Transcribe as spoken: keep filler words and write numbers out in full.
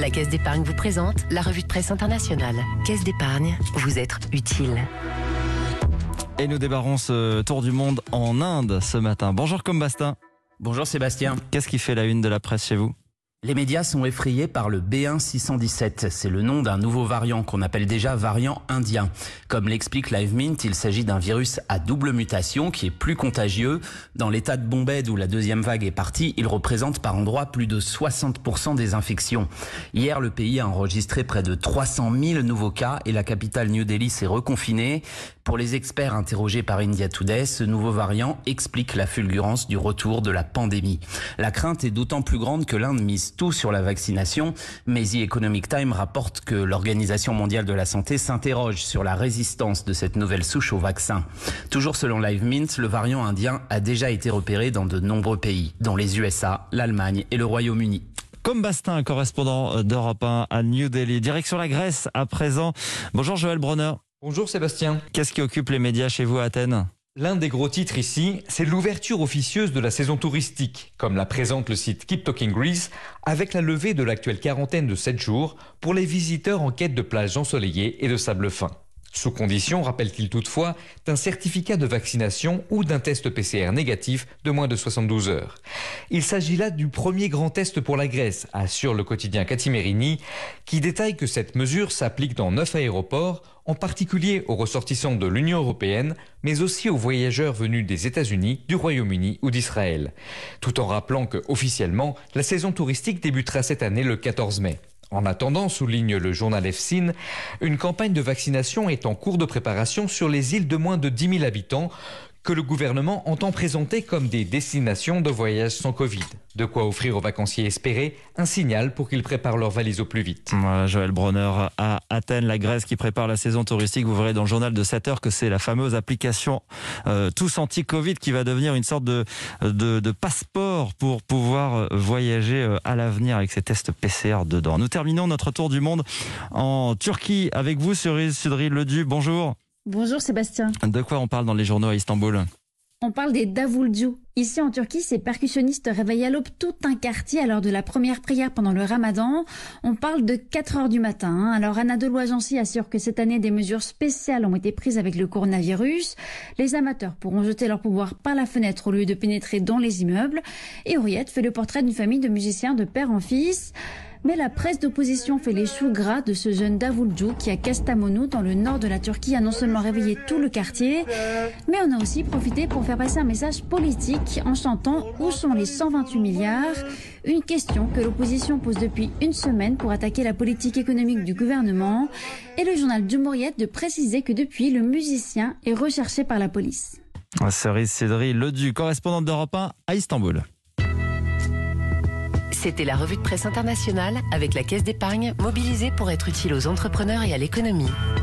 La Caisse d'épargne vous présente la revue de presse internationale. Caisse d'épargne, vous être utile. Et nous débarrons ce tour du monde en Inde ce matin. Bonjour Combastin. Bonjour Sébastien. Qu'est-ce qui fait la une de la presse chez vous ? Les médias sont effrayés par le B un six cent dix-sept. C'est le nom d'un nouveau variant qu'on appelle déjà variant indien. Comme l'explique LiveMint, il s'agit d'un virus à double mutation qui est plus contagieux. Dans l'état de Bombay d'où la deuxième vague est partie, il représente par endroits plus de soixante pour cent des infections. Hier, le pays a enregistré près de trois cent mille nouveaux cas et la capitale New Delhi s'est reconfinée. Pour les experts interrogés par India Today, ce nouveau variant explique la fulgurance du retour de la pandémie. La crainte est d'autant plus grande que l'Inde mise tout sur la vaccination, mais The Economic Times rapporte que l'Organisation mondiale de la santé s'interroge sur la résistance de cette nouvelle souche au vaccin. Toujours selon LiveMint, le variant indien a déjà été repéré dans de nombreux pays, dont les U S A, l'Allemagne et le Royaume-Uni. Combastin, correspondant d'Europe un à New Delhi. Direction la Grèce à présent. Bonjour Joël Bronner. Bonjour Sébastien. Qu'est-ce qui occupe les médias chez vous à Athènes ? L'un des gros titres ici, c'est l'ouverture officieuse de la saison touristique, comme la présente le site Keep Talking Greece, avec la levée de l'actuelle quarantaine de sept jours pour les visiteurs en quête de plages ensoleillées et de sable fin. Sous condition, rappelle-t-il toutefois, d'un certificat de vaccination ou d'un test P C R négatif de moins de soixante-douze heures. Il s'agit là du premier grand test pour la Grèce, assure le quotidien Kathimerini, qui détaille que cette mesure s'applique dans neuf aéroports, en particulier aux ressortissants de l'Union européenne, mais aussi aux voyageurs venus des États-Unis, du Royaume-Uni ou d'Israël. Tout en rappelant que, officiellement, la saison touristique débutera cette année le quatorze mai. En attendant, souligne le journal F S I N, une campagne de vaccination est en cours de préparation sur les îles de moins de dix mille habitants que le gouvernement entend présenter comme des destinations de voyage sans Covid. De quoi offrir aux vacanciers espérés un signal pour qu'ils préparent leurs valises au plus vite. Voilà, Joël Bronner à Athènes, la Grèce qui prépare la saison touristique. Vous verrez dans le journal de sept heures que c'est la fameuse application euh, Tous Anti-Covid qui va devenir une sorte de, de, de passeport pour pouvoir voyager à l'avenir avec ces tests P C R dedans. Nous terminons notre tour du monde en Turquie avec vous, Cerise Sudry Ledu. Bonjour. Bonjour Sébastien. De quoi on parle dans les journaux à Istanbul ? On parle des Davulcu. Ici en Turquie, ces percussionnistes réveillent à l'aube tout un quartier à l'heure de la première prière pendant le ramadan. On parle de quatre heures du matin. Alors Anadolu Ajansi assure que cette année, des mesures spéciales ont été prises avec le coronavirus. Les amateurs pourront jeter leur pouvoir par la fenêtre au lieu de pénétrer dans les immeubles. Et Henriette fait le portrait d'une famille de musiciens de père en fils. Mais la presse d'opposition fait les choux gras de ce jeune Davulcu qui, à Kastamonu, dans le nord de la Turquie, a non seulement réveillé tout le quartier, mais on a aussi profité pour faire passer un message politique en chantant « Où sont les cent vingt-huit milliards ?» Une question que l'opposition pose depuis une semaine pour attaquer la politique économique du gouvernement. Et le journal Cumhuriyet de préciser que depuis, le musicien est recherché par la police. Cerise Sudry Ledu, correspondante d'Europe un à Istanbul. C'était la revue de presse internationale avec la Caisse d'épargne mobilisée pour être utile aux entrepreneurs et à l'économie.